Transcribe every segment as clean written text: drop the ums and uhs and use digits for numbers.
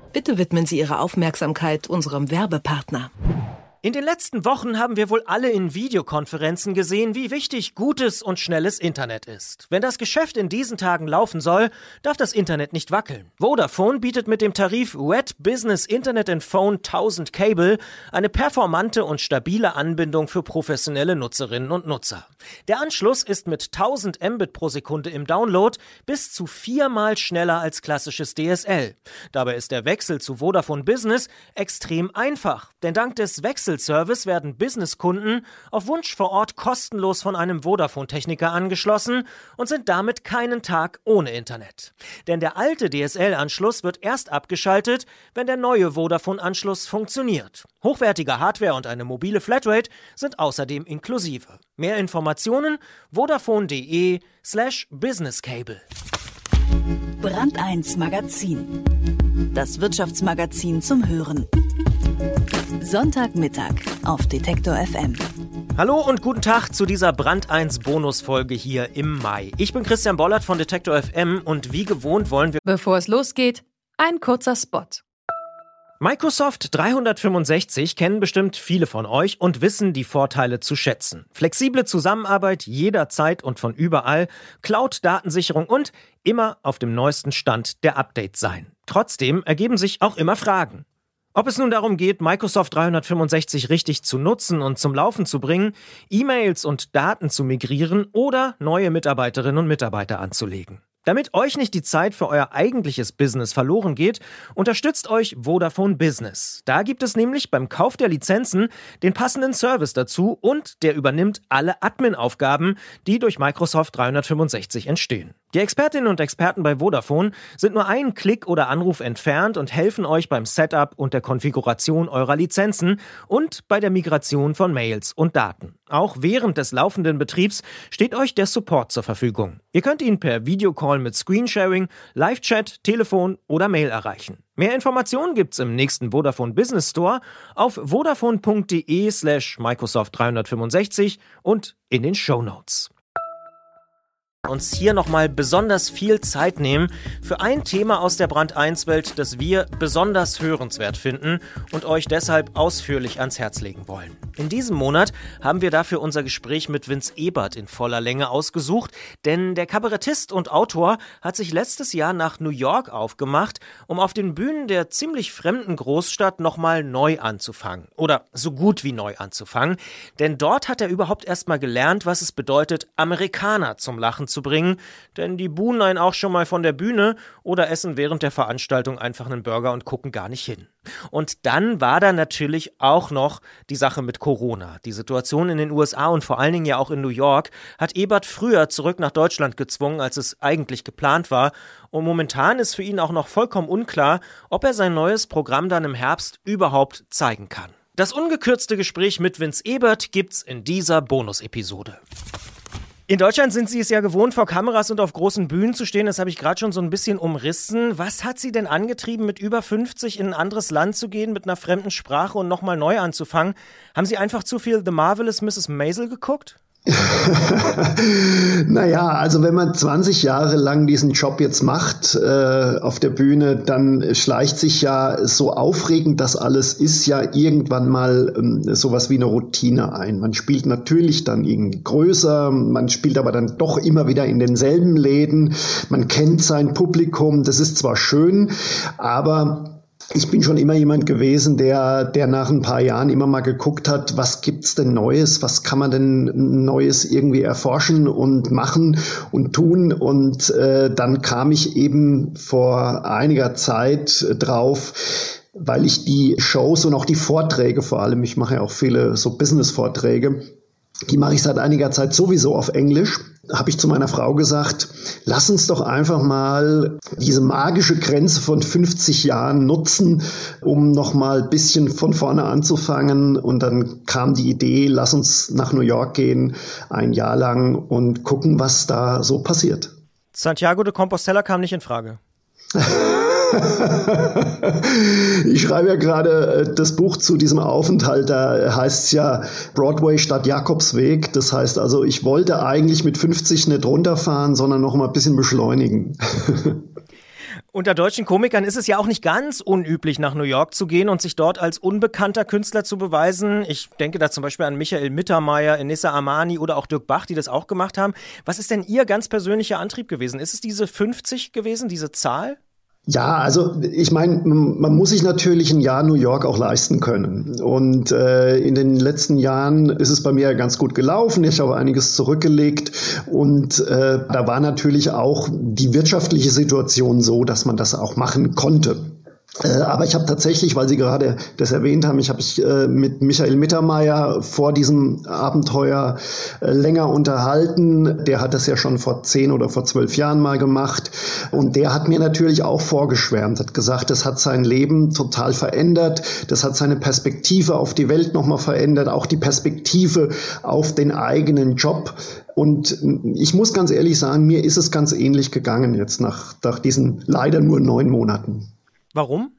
Bitte widmen Sie Ihre Aufmerksamkeit unserem Werbepartner. In den letzten Wochen haben wir wohl alle in Videokonferenzen gesehen, wie wichtig gutes und schnelles Internet ist. Wenn das Geschäft in diesen Tagen laufen soll, darf das Internet nicht wackeln. Vodafone bietet mit dem Tarif Red Business Internet and Phone 1000 Cable eine performante und stabile Anbindung für professionelle Nutzerinnen und Nutzer. Der Anschluss ist mit 1000 Mbit pro Sekunde im Download bis zu 4-mal schneller als klassisches DSL. Dabei ist der Wechsel zu Vodafone Business extrem einfach, denn dank des Wechselservice werden Businesskunden auf Wunsch vor Ort kostenlos von einem Vodafone-Techniker angeschlossen und sind damit keinen Tag ohne Internet. Denn der alte DSL-Anschluss wird erst abgeschaltet, wenn der neue Vodafone-Anschluss funktioniert. Hochwertige Hardware und eine mobile Flatrate sind außerdem inklusive. Mehr Informationen vodafone.de/businesscable. Brand 1 Magazin. Das Wirtschaftsmagazin zum Hören. Sonntagmittag auf Detektor FM. Hallo und guten Tag zu dieser Brand 1 Bonusfolge hier im Mai. Ich bin Christian Bollert von Detektor FM und wie gewohnt wollen wir... Bevor es losgeht, ein kurzer Spot. Microsoft 365 kennen bestimmt viele von euch und wissen die Vorteile zu schätzen. Flexible Zusammenarbeit jederzeit und von überall, Cloud-Datensicherung und immer auf dem neuesten Stand der Updates sein. Trotzdem ergeben sich auch immer Fragen. Ob es nun darum geht, Microsoft 365 richtig zu nutzen und zum Laufen zu bringen, E-Mails und Daten zu migrieren oder neue Mitarbeiterinnen und Mitarbeiter anzulegen. Damit euch nicht die Zeit für euer eigentliches Business verloren geht, unterstützt euch Vodafone Business. Da gibt es nämlich beim Kauf der Lizenzen den passenden Service dazu und der übernimmt alle Admin-Aufgaben, die durch Microsoft 365 entstehen. Die Expertinnen und Experten bei Vodafone sind nur einen Klick oder Anruf entfernt und helfen euch beim Setup und der Konfiguration eurer Lizenzen und bei der Migration von Mails und Daten. Auch während des laufenden Betriebs steht euch der Support zur Verfügung. Ihr könnt ihn per Videocall mit Screensharing, Live-Chat, Telefon oder Mail erreichen. Mehr Informationen gibt's im nächsten Vodafone Business Store auf vodafone.de/Microsoft 365 und in den Shownotes. Uns hier nochmal besonders viel Zeit nehmen für ein Thema aus der Brand 1 Welt, das wir besonders hörenswert finden und euch deshalb ausführlich ans Herz legen wollen. In diesem Monat haben wir dafür unser Gespräch mit Vince Ebert in voller Länge ausgesucht, denn der Kabarettist und Autor hat sich letztes Jahr nach New York aufgemacht, um auf den Bühnen der ziemlich fremden Großstadt nochmal neu anzufangen. Oder so gut wie neu anzufangen, denn dort hat er überhaupt erstmal gelernt, was es bedeutet, Amerikaner zum Lachen zu bringen, denn die buhen einen auch schon mal von der Bühne oder essen während der Veranstaltung einfach einen Burger und gucken gar nicht hin. Und dann war da natürlich auch noch die Sache mit Corona. Die Situation in den USA und vor allen Dingen ja auch in New York hat Ebert früher zurück nach Deutschland gezwungen, als es eigentlich geplant war. Und momentan ist für ihn auch noch vollkommen unklar, ob er sein neues Programm dann im Herbst überhaupt zeigen kann. Das ungekürzte Gespräch mit Vince Ebert gibt's in dieser Bonus-Episode. In Deutschland sind Sie es ja gewohnt, vor Kameras und auf großen Bühnen zu stehen. Das habe ich gerade schon so ein bisschen umrissen. Was hat Sie denn angetrieben, mit über 50 in ein anderes Land zu gehen, mit einer fremden Sprache und nochmal neu anzufangen? Haben Sie einfach zu viel The Marvelous Mrs. Maisel geguckt? Naja, also wenn man 20 Jahre lang diesen Job jetzt macht auf der Bühne, dann schleicht sich ja so aufregend das alles ist ja irgendwann mal sowas wie eine Routine ein. Man spielt natürlich dann irgendwie größer, man spielt aber dann doch immer wieder in denselben Läden, man kennt sein Publikum, das ist zwar schön, aber ich bin schon immer jemand gewesen, der nach ein paar Jahren immer mal geguckt hat, was gibt's denn Neues, was kann man denn Neues irgendwie erforschen und machen und tun. Und dann kam ich eben vor einiger Zeit drauf, weil ich die Shows und auch die Vorträge vor allem, ich mache ja auch viele so Business-Vorträge, die mache ich seit einiger Zeit sowieso auf Englisch. Habe ich zu meiner Frau gesagt, lass uns doch einfach mal diese magische Grenze von 50 Jahren nutzen, um noch mal ein bisschen von vorne anzufangen. Und dann kam die Idee, lass uns nach New York gehen, ein Jahr lang und gucken, was da so passiert. Santiago de Compostela kam nicht in Frage. Ich schreibe ja gerade das Buch zu diesem Aufenthalt, da heißt es ja Broadway statt Jakobsweg. Das heißt also, ich wollte eigentlich mit 50 nicht runterfahren, sondern noch mal ein bisschen beschleunigen. Unter deutschen Komikern ist es ja auch nicht ganz unüblich, nach New York zu gehen und sich dort als unbekannter Künstler zu beweisen. Ich denke da zum Beispiel an Michael Mittermeier, Enissa Amani oder auch Dirk Bach, die das auch gemacht haben. Was ist denn Ihr ganz persönlicher Antrieb gewesen? Ist es diese 50 gewesen, diese Zahl? Ja, also ich meine, man muss sich natürlich ein Jahr New York auch leisten können. Und in den letzten Jahren ist es bei mir ganz gut gelaufen. Ich habe einiges zurückgelegt. Und da war natürlich auch die wirtschaftliche Situation so, dass man das auch machen konnte. Aber ich habe tatsächlich, weil Sie gerade das erwähnt haben, ich habe mit Michael Mittermeier vor diesem Abenteuer länger unterhalten. Der hat das ja schon vor 10 oder vor 12 Jahren mal gemacht. Und der hat mir natürlich auch vorgeschwärmt, hat gesagt, das hat sein Leben total verändert. Das hat seine Perspektive auf die Welt nochmal verändert, auch die Perspektive auf den eigenen Job. Und ich muss ganz ehrlich sagen, mir ist es ganz ähnlich gegangen jetzt nach diesen leider nur 9 Monaten. Warum?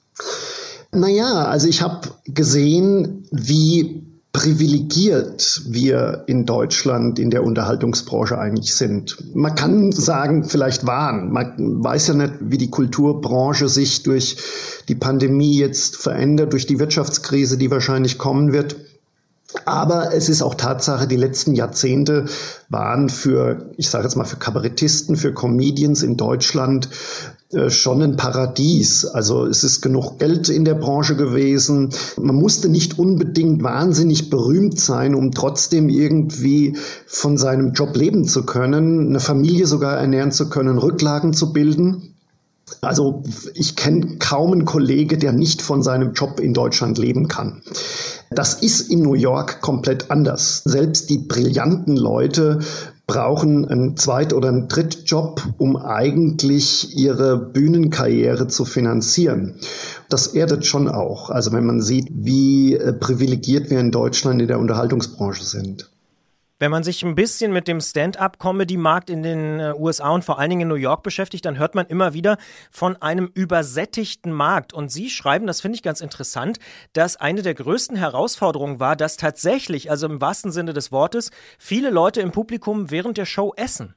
Naja, also ich habe gesehen, wie privilegiert wir in Deutschland in der Unterhaltungsbranche eigentlich sind. Man kann sagen, vielleicht waren. Man weiß ja nicht, wie die Kulturbranche sich durch die Pandemie jetzt verändert, durch die Wirtschaftskrise, die wahrscheinlich kommen wird. Aber es ist auch Tatsache, die letzten Jahrzehnte waren für Kabarettisten, für Comedians in Deutschland schon ein Paradies. Also es ist genug Geld in der Branche gewesen. Man musste nicht unbedingt wahnsinnig berühmt sein, um trotzdem irgendwie von seinem Job leben zu können, eine Familie sogar ernähren zu können, Rücklagen zu bilden. Also ich kenne kaum einen Kollege, der nicht von seinem Job in Deutschland leben kann. Das ist in New York komplett anders. Selbst die brillanten Leute brauchen einen Zweit- oder einen Drittjob, um eigentlich ihre Bühnenkarriere zu finanzieren. Das erdet schon auch. Also wenn man sieht, wie privilegiert wir in Deutschland in der Unterhaltungsbranche sind. Wenn man sich ein bisschen mit dem Stand-up-Comedy-Markt in den USA und vor allen Dingen in New York beschäftigt, dann hört man immer wieder von einem übersättigten Markt. Und Sie schreiben, das finde ich ganz interessant, dass eine der größten Herausforderungen war, dass tatsächlich, also im wahrsten Sinne des Wortes, viele Leute im Publikum während der Show essen.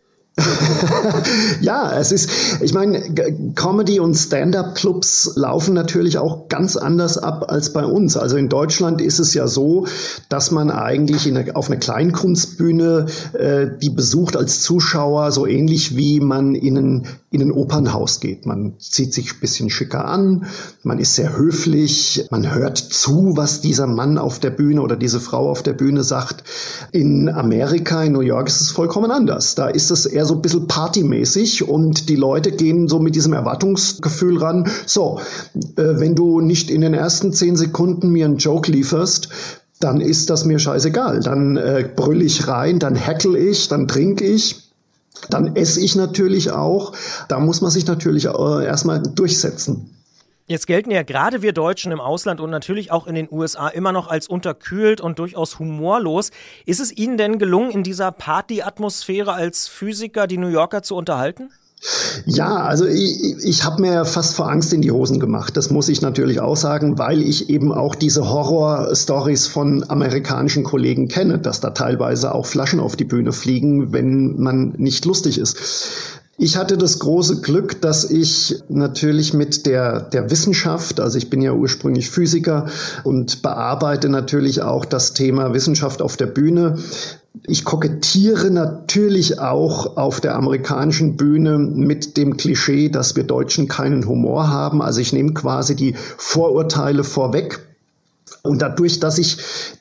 Ja, ich meine, Comedy- und Stand-up-Clubs laufen natürlich auch ganz anders ab als bei uns. Also in Deutschland ist es ja so, dass man eigentlich auf einer Kleinkunstbühne die besucht als Zuschauer, so ähnlich wie man in ein Opernhaus geht. Man zieht sich ein bisschen schicker an, man ist sehr höflich, man hört zu, was dieser Mann auf der Bühne oder diese Frau auf der Bühne sagt. In Amerika, in New York ist es vollkommen anders. Da ist es eher so ein bisschen partymäßig und die Leute gehen so mit diesem Erwartungsgefühl ran. So, wenn du nicht in den ersten 10 Sekunden mir einen Joke lieferst, dann ist das mir scheißegal. Dann brüll ich rein, dann hackle ich, dann trinke ich. Dann esse ich natürlich auch. Da muss man sich natürlich erstmal durchsetzen. Jetzt gelten ja gerade wir Deutschen im Ausland und natürlich auch in den USA immer noch als unterkühlt und durchaus humorlos. Ist es Ihnen denn gelungen, in dieser Party-Atmosphäre als Physiker die New Yorker zu unterhalten? Ja, also ich habe mir fast vor Angst in die Hosen gemacht. Das muss ich natürlich auch sagen, weil ich eben auch diese Horror-Stories von amerikanischen Kollegen kenne, dass da teilweise auch Flaschen auf die Bühne fliegen, wenn man nicht lustig ist. Ich hatte das große Glück, dass ich natürlich mit der Wissenschaft, also ich bin ja ursprünglich Physiker und bearbeite natürlich auch das Thema Wissenschaft auf der Bühne. Ich kokettiere natürlich auch auf der amerikanischen Bühne mit dem Klischee, dass wir Deutschen keinen Humor haben. Also ich nehme quasi die Vorurteile vorweg. Und dadurch, dass ich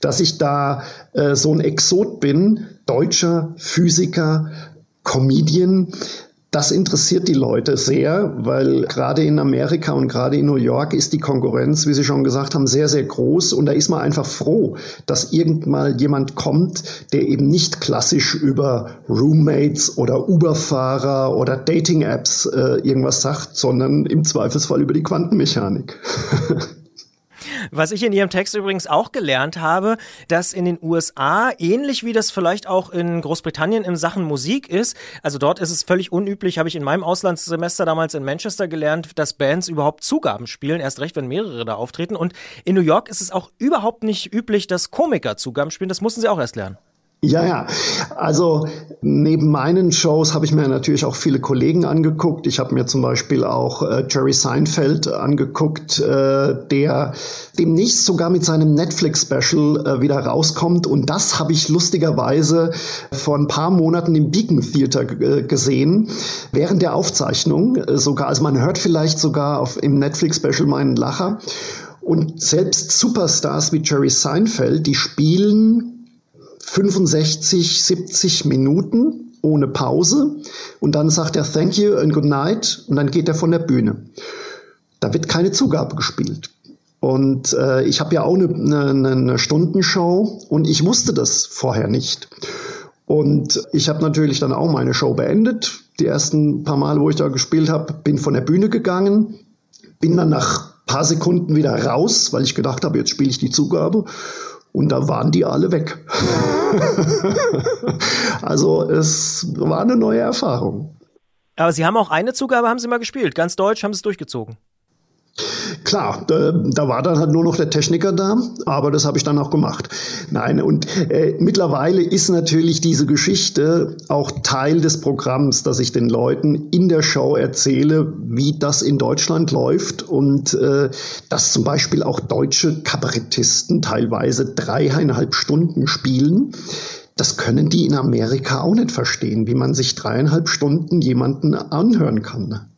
da so ein Exot bin, Deutscher, Physiker, Comedian, das interessiert die Leute sehr, weil gerade in Amerika und gerade in New York ist die Konkurrenz, wie Sie schon gesagt haben, sehr, sehr groß. Und da ist man einfach froh, dass irgendwann jemand kommt, der eben nicht klassisch über Roommates oder Uber-Fahrer oder Dating-Apps irgendwas sagt, sondern im Zweifelsfall über die Quantenmechanik. Was ich in Ihrem Text übrigens auch gelernt habe, dass in den USA, ähnlich wie das vielleicht auch in Großbritannien in Sachen Musik ist, also dort ist es völlig unüblich, habe ich in meinem Auslandssemester damals in Manchester gelernt, dass Bands überhaupt Zugaben spielen, erst recht, wenn mehrere da auftreten. Und in New York ist es auch überhaupt nicht üblich, dass Komiker Zugaben spielen. Das mussten Sie auch erst lernen. Ja. Also neben meinen Shows habe ich mir natürlich auch viele Kollegen angeguckt. Ich habe mir zum Beispiel auch Jerry Seinfeld angeguckt, der demnächst sogar mit seinem Netflix-Special wieder rauskommt. Und das habe ich lustigerweise vor ein paar Monaten im Beacon Theater gesehen, während der Aufzeichnung sogar. Also man hört vielleicht sogar im Netflix-Special meinen Lacher. Und selbst Superstars wie Jerry Seinfeld, die spielen 65, 70 Minuten ohne Pause und dann sagt er Thank you and good night und dann geht er von der Bühne. Da wird keine Zugabe gespielt. Und ich habe ja auch eine Stundenshow und ich wusste das vorher nicht. Und ich habe natürlich dann auch meine Show beendet. Die ersten paar Male, wo ich da gespielt habe, bin von der Bühne gegangen, bin dann nach ein paar Sekunden wieder raus, weil ich gedacht habe, jetzt spiele ich die Zugabe. Und da waren die alle weg. Also es war eine neue Erfahrung. Aber Sie haben auch eine Zugabe, haben Sie mal gespielt. Ganz deutsch, haben Sie es durchgezogen. Klar, da war dann halt nur noch der Techniker da, aber das habe ich dann auch gemacht. Nein, und mittlerweile ist natürlich diese Geschichte auch Teil des Programms, dass ich den Leuten in der Show erzähle, wie das in Deutschland läuft und dass zum Beispiel auch deutsche Kabarettisten teilweise 3,5 Stunden spielen. Das können die in Amerika auch nicht verstehen, wie man sich 3,5 Stunden jemanden anhören kann.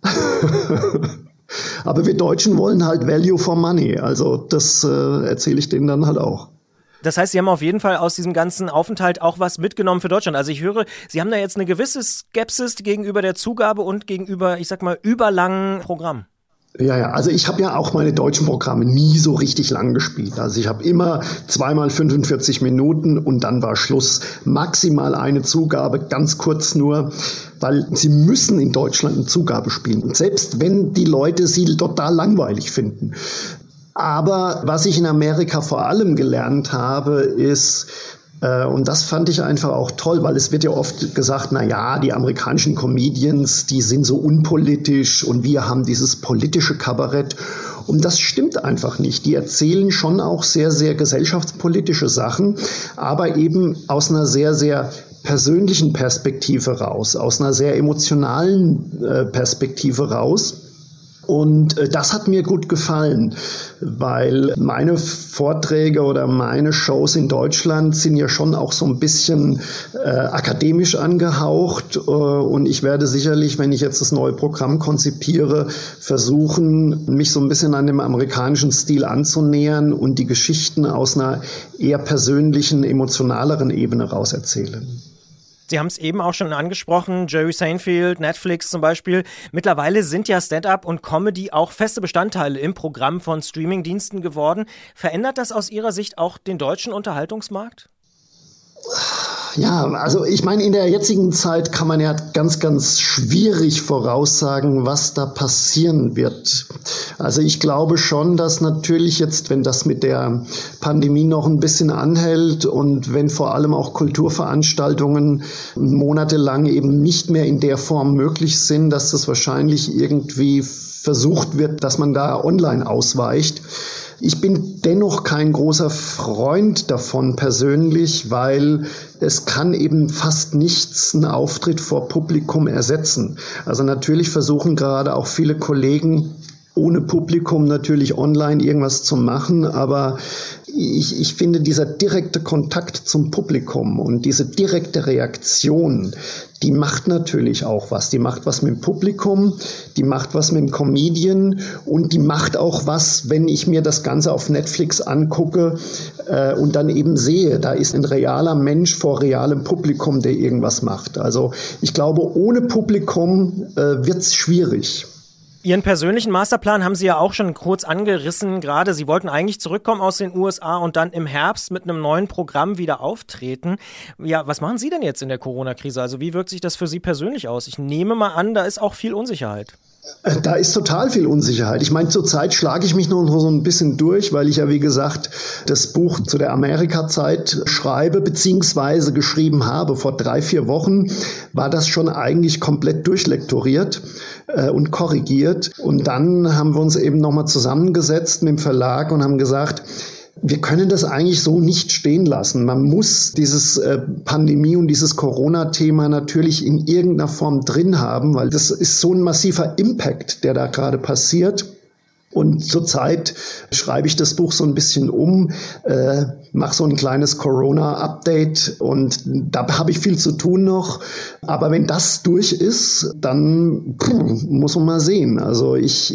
Aber wir Deutschen wollen halt Value for Money. Also das erzähle ich denen dann halt auch. Das heißt, Sie haben auf jeden Fall aus diesem ganzen Aufenthalt auch was mitgenommen für Deutschland. Also ich höre, Sie haben da jetzt eine gewisse Skepsis gegenüber der Zugabe und gegenüber, ich sag mal, überlangen Programmen. Ja, also ich habe ja auch meine deutschen Programme nie so richtig lang gespielt. Also ich habe immer 2x 45 Minuten und dann war Schluss. Maximal eine Zugabe, ganz kurz nur, weil sie müssen in Deutschland eine Zugabe spielen. Und selbst wenn die Leute sie total langweilig finden. Aber was ich in Amerika vor allem gelernt habe, ist, und das fand ich einfach auch toll, weil es wird ja oft gesagt, na ja, die amerikanischen Comedians, die sind so unpolitisch und wir haben dieses politische Kabarett. Und das stimmt einfach nicht. Die erzählen schon auch sehr, sehr gesellschaftspolitische Sachen, aber eben aus einer sehr, sehr persönlichen Perspektive raus, aus einer sehr emotionalen Perspektive raus. Und das hat mir gut gefallen, weil meine Vorträge oder meine Shows in Deutschland sind ja schon auch so ein bisschen akademisch angehaucht. Und ich werde sicherlich, wenn ich jetzt das neue Programm konzipiere, versuchen, mich so ein bisschen an dem amerikanischen Stil anzunähern und die Geschichten aus einer eher persönlichen, emotionaleren Ebene raus erzählen. Sie haben es eben auch schon angesprochen, Jerry Seinfeld, Netflix zum Beispiel. Mittlerweile sind ja Stand-up und Comedy auch feste Bestandteile im Programm von Streamingdiensten geworden. Verändert das aus Ihrer Sicht auch den deutschen Unterhaltungsmarkt? Ja, also ich meine, in der jetzigen Zeit kann man ja ganz, ganz schwierig voraussagen, was da passieren wird. Also ich glaube schon, dass natürlich jetzt, wenn das mit der Pandemie noch ein bisschen anhält und wenn vor allem auch Kulturveranstaltungen monatelang eben nicht mehr in der Form möglich sind, dass das wahrscheinlich irgendwie versucht wird, dass man da online ausweicht. Ich bin dennoch kein großer Freund davon persönlich, weil es kann eben fast nichts einen Auftritt vor Publikum ersetzen. Also natürlich versuchen gerade auch viele Kollegen ohne Publikum natürlich online irgendwas zu machen, aber ich finde, dieser direkte Kontakt zum Publikum und diese direkte Reaktion, die macht natürlich auch was. Die macht was mit dem Publikum, die macht was mit dem Comedian und die macht auch was, wenn ich mir das Ganze auf Netflix angucke und dann eben sehe, da ist ein realer Mensch vor realem Publikum, der irgendwas macht. Also ich glaube, ohne Publikum wird's schwierig. Ihren persönlichen Masterplan haben Sie ja auch schon kurz angerissen gerade. Sie wollten eigentlich zurückkommen aus den USA und dann im Herbst mit einem neuen Programm wieder auftreten. Ja, was machen Sie denn jetzt in der Corona-Krise? Also wie wirkt sich das für Sie persönlich aus? Ich nehme mal an, da ist auch viel Unsicherheit. Da ist total viel Unsicherheit. Ich meine, zurzeit schlage ich mich noch so ein bisschen durch, weil ich ja, wie gesagt, das Buch zu der Amerika-Zeit schreibe bzw. geschrieben habe. Vor 3-4 Wochen war das schon eigentlich komplett durchlektoriert und korrigiert. Und dann haben wir uns eben nochmal zusammengesetzt mit dem Verlag und haben gesagt, Wir können das eigentlich so nicht stehen lassen. Man muss dieses Pandemie und dieses Corona-Thema natürlich in irgendeiner Form drin haben, weil das ist so ein massiver Impact, der da gerade passiert. Und zurzeit schreibe ich das Buch so ein bisschen um, mache so ein kleines Corona-Update und da habe ich viel zu tun noch. Aber wenn das durch ist, dann muss man mal sehen. Also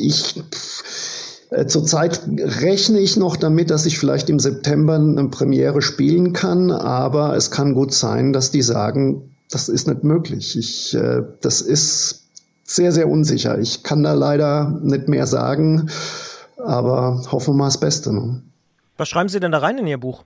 zurzeit rechne ich noch damit, dass ich vielleicht im September eine Premiere spielen kann, aber es kann gut sein, dass die sagen, das ist nicht möglich. Das ist sehr, sehr unsicher. Ich kann da leider nicht mehr sagen, aber hoffen wir mal das Beste. Ne? Was schreiben Sie denn da rein in Ihr Buch?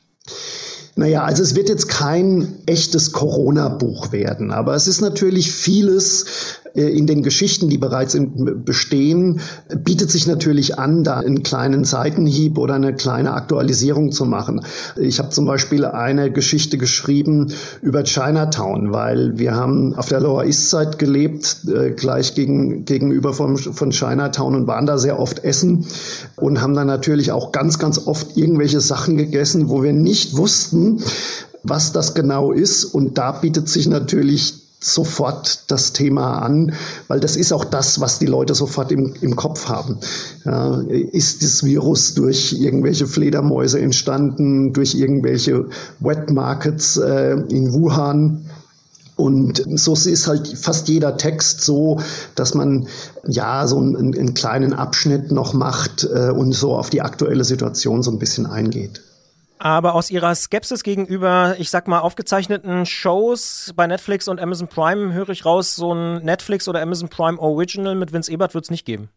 Naja, also es wird jetzt kein echtes Corona-Buch werden, aber es ist natürlich vieles in den Geschichten, die bereits bestehen, bietet sich natürlich an, da einen kleinen Seitenhieb oder eine kleine Aktualisierung zu machen. Ich habe zum Beispiel eine Geschichte geschrieben über Chinatown, weil wir haben auf der Lower East Side gelebt, gleich gegenüber von Chinatown und waren da sehr oft essen und haben dann natürlich auch ganz, ganz oft irgendwelche Sachen gegessen, wo wir nicht wussten, was das genau ist. Und da bietet sich natürlich sofort das Thema an, weil das ist auch das, was die Leute sofort im Kopf haben. Ja, ist das Virus durch irgendwelche Fledermäuse entstanden, durch irgendwelche Wet Markets in Wuhan? Und so ist halt fast jeder Text so, dass man ja so einen kleinen Abschnitt noch macht und so auf die aktuelle Situation so ein bisschen eingeht. Aber aus Ihrer Skepsis gegenüber, ich sag mal, aufgezeichneten Shows bei Netflix und Amazon Prime höre ich raus, so ein Netflix oder Amazon Prime Original mit Vince Ebert wird es nicht geben.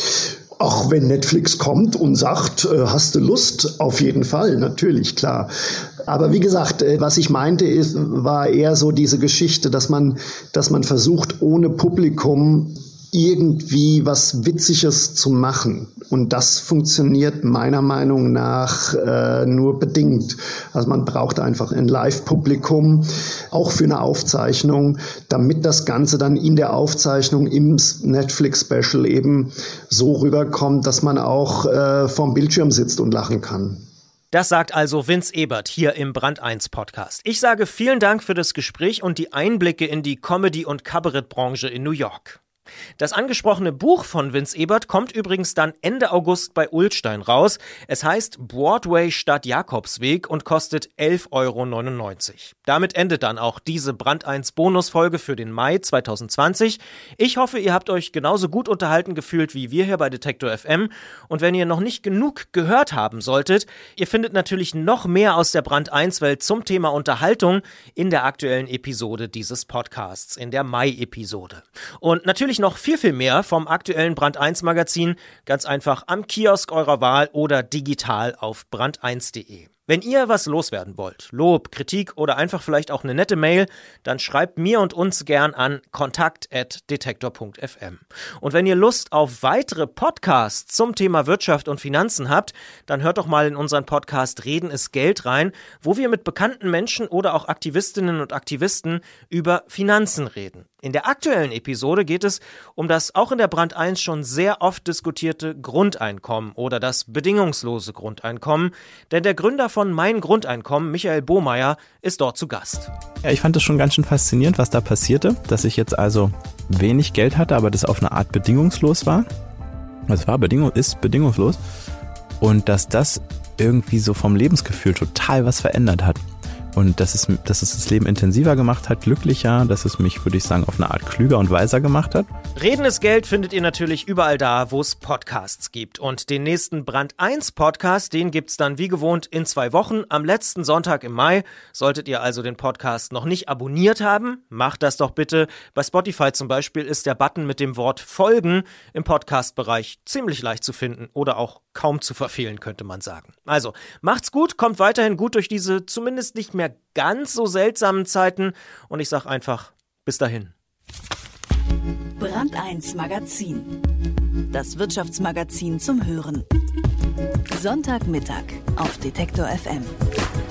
Ach, wenn Netflix kommt und sagt, hast du Lust? Auf jeden Fall, natürlich, klar. Aber wie gesagt, was ich meinte, war eher so diese Geschichte, dass man versucht, ohne Publikum irgendwie was Witziges zu machen. Und das funktioniert meiner Meinung nach nur bedingt. Also man braucht einfach ein Live-Publikum, auch für eine Aufzeichnung, damit das Ganze dann in der Aufzeichnung im Netflix-Special eben so rüberkommt, dass man auch vorm Bildschirm sitzt und lachen kann. Das sagt also Vince Ebert hier im Brand 1 Podcast. Ich sage vielen Dank für das Gespräch und die Einblicke in die Comedy- und Kabarettbranche in New York. Das angesprochene Buch von Vince Ebert kommt übrigens dann Ende August bei Ullstein raus. Es heißt Broadway statt Jakobsweg und kostet 11,99 €. Damit endet dann auch diese Brand 1 Bonusfolge für den Mai 2020. Ich hoffe, ihr habt euch genauso gut unterhalten gefühlt wie wir hier bei Detektor FM. Und wenn ihr noch nicht genug gehört haben solltet, ihr findet natürlich noch mehr aus der Brand 1 Welt zum Thema Unterhaltung in der aktuellen Episode dieses Podcasts, in der Mai-Episode. Und natürlich noch viel, viel mehr vom aktuellen Brand 1 Magazin, ganz einfach am Kiosk eurer Wahl oder digital auf brand1.de. Wenn ihr was loswerden wollt, Lob, Kritik oder einfach vielleicht auch eine nette Mail, dann schreibt mir und uns gern an kontakt@detektor.fm. Und wenn ihr Lust auf weitere Podcasts zum Thema Wirtschaft und Finanzen habt, dann hört doch mal in unseren Podcast Reden ist Geld rein, wo wir mit bekannten Menschen oder auch Aktivistinnen und Aktivisten über Finanzen reden. In der aktuellen Episode geht es um das auch in der Brand 1 schon sehr oft diskutierte Grundeinkommen oder das bedingungslose Grundeinkommen, denn der Gründer von Mein Grundeinkommen, Michael Bohmeier, ist dort zu Gast. Ja, ich fand das schon ganz schön faszinierend, was da passierte, dass ich jetzt also wenig Geld hatte, aber das auf eine Art bedingungslos war. Es ist bedingungslos und dass das irgendwie so vom Lebensgefühl total was verändert hat. Und dass es das Leben intensiver gemacht hat, glücklicher, dass es mich, würde ich sagen, auf eine Art klüger und weiser gemacht hat. Reden ist Geld findet ihr natürlich überall da, wo es Podcasts gibt. Und den nächsten Brand 1 Podcast, den gibt's dann wie gewohnt in 2 Wochen, am letzten Sonntag im Mai. Solltet ihr also den Podcast noch nicht abonniert haben, macht das doch bitte. Bei Spotify zum Beispiel ist der Button mit dem Wort Folgen im Podcast-Bereich ziemlich leicht zu finden oder auch kaum zu verfehlen, könnte man sagen. Also, macht's gut, kommt weiterhin gut durch diese zumindest nicht mehr ganz so seltsamen Zeiten und ich sag einfach, bis dahin. Brand 1 Magazin. Das Wirtschaftsmagazin zum Hören. Sonntagmittag auf Detektor FM.